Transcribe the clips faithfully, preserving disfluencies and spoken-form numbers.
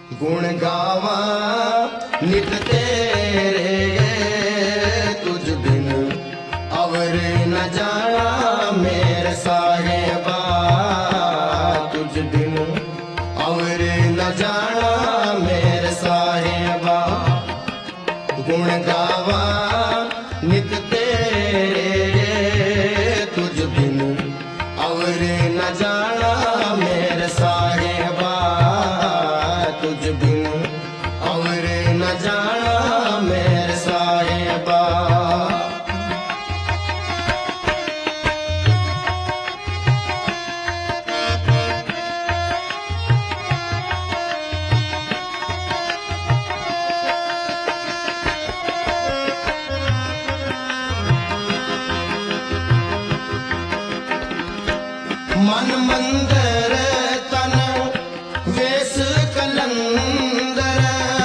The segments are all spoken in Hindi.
गुण गावा नित तेरे, तुझ बिन अवर न जाना मेरे साहेबा, तुझ बिन अवर न जाना मेरे साहेबा। गुण गावा नित तेरे, तुझ बिन अवर न जाना मेरे साहेबा, तुझ बिन अवर न जाना मेरे साहेबा। मन मंदिर तन वेश कलंदर,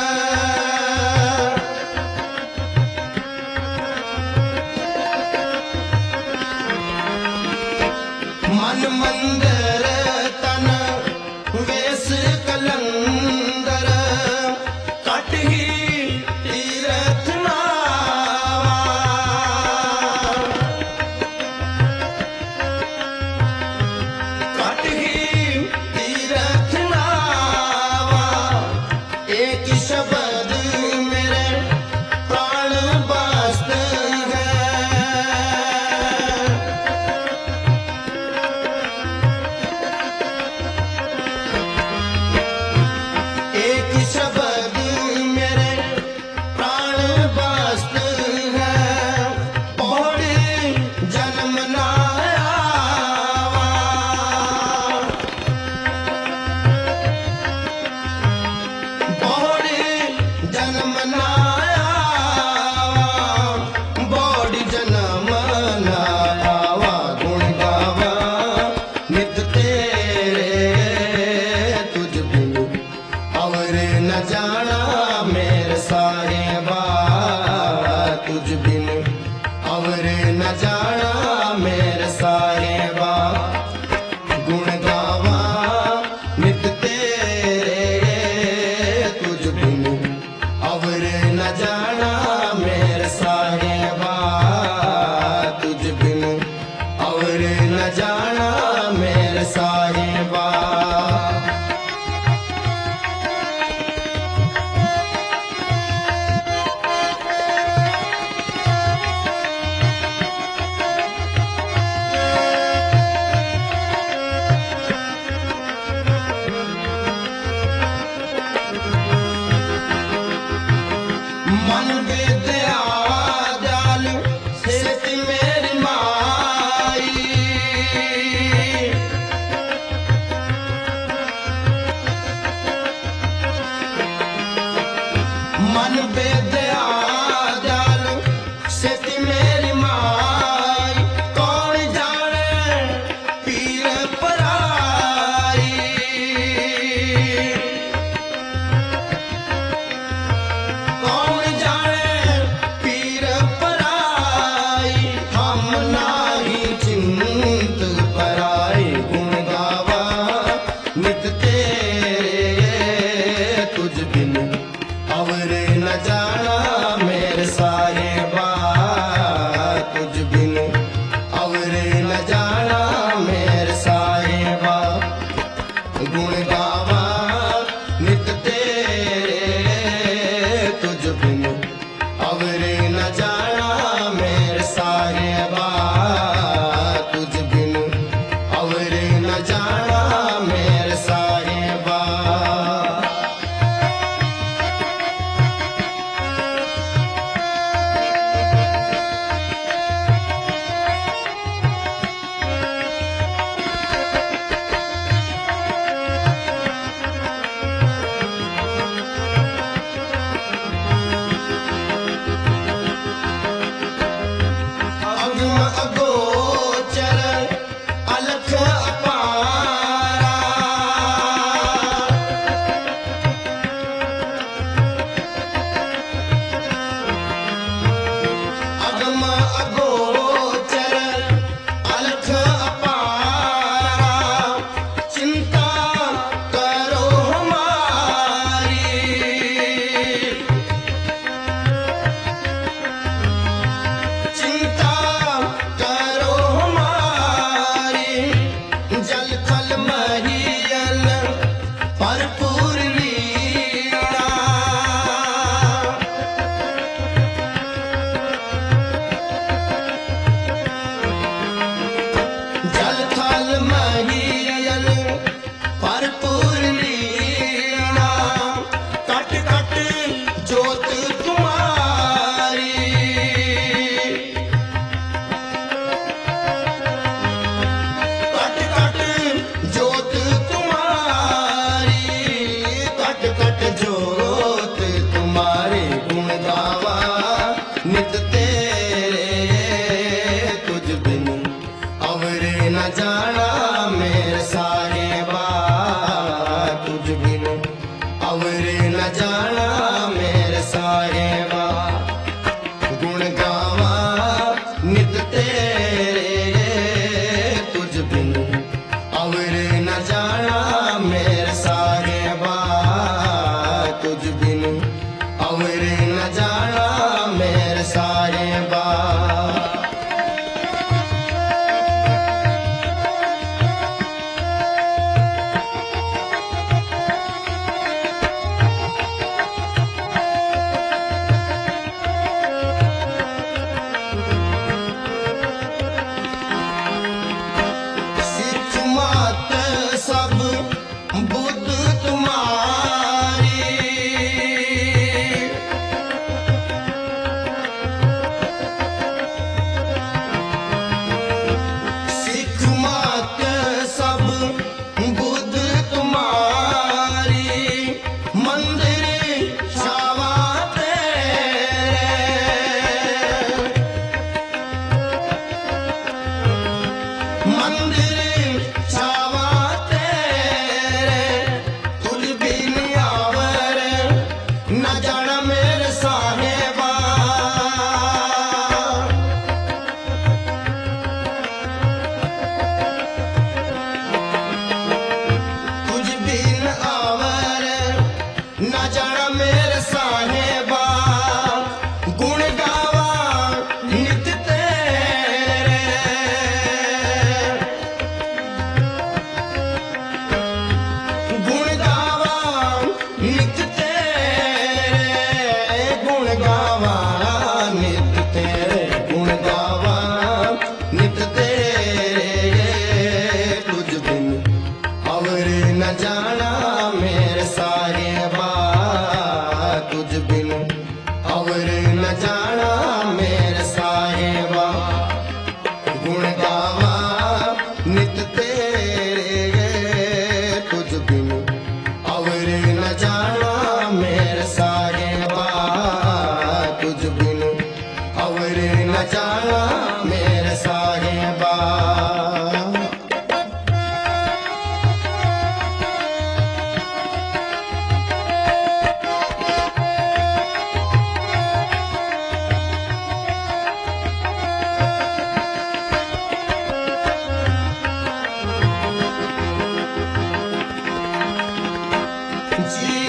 मन मंदिर तन वेश कलंदर, कट ही तीरथ नावा, कट ही तीरथ नावा। एक शब्द मेरे प्राण बस्त है, एक शब्द मेरे प्राण बस्त है, पौड़ी जन्म ना आवा, पौड़ी जन्म ना आवा, पौड़ी जन्म ना आवा। गुण गावा नित तेरे, तुझ बिन अवर न जाना मेरे साहेबा, तुझ बिन अवर न जाना मेरे साहेबा। गुण गावा नित तेरे, तुझ बिन अवर न जाना मेरे साहेबा, तुझ बिन अवर न जाना मेरे साहेबा। मन विद्या दयाल सेत मेरी माई, मन विद्या दयाल सेत मेरी माई। कौन जाने पीर पराई, कौन जाने पीर पराई, हम नाही चिंत पराई। गुण गावा नित तेरे, तुझ बिन अवर न जाना भरपूर लीला जल थल महियल भरपूर लीला कट कट जोत तुम्हारी कट कट जोत तुम्हारी कट कट जोत तुम्हारे गुण गावा नित तेरे तुझ बिन अवर न जाना मेरे साहेबा तुझ बिन अवर न जाना मेरे साहेबा गुण गावा नित तेरे तुझ बिन अवर न जाना मेरे साहेबा तुझ बिन अवर न जाना मेरे साहेबा सिख मत सब बुद्ध तुम्हारी सिख मत सब बुद्ध तुम्हारी मंदिर छावा तेरे मंदिर छावा तेरे तुझ बिन आवर न जाना मेरे साहेबा तुझ बिन आवर न जाना मेरे साहेबा गुण गावा नित तेरे गुण गावा नित तेरे गुण गावा नित तेरे गुण गावा नित तेरे तुझ बिन अवर न जाना मेरे साहेबा तुझ बिन अवर न जाना मेरे साहेबा गुण गावा नित तेरे तुझ बिन अवर न जाना मेरे साहेबा तुझ बिन अवर न जाना मेरे साहेबा जी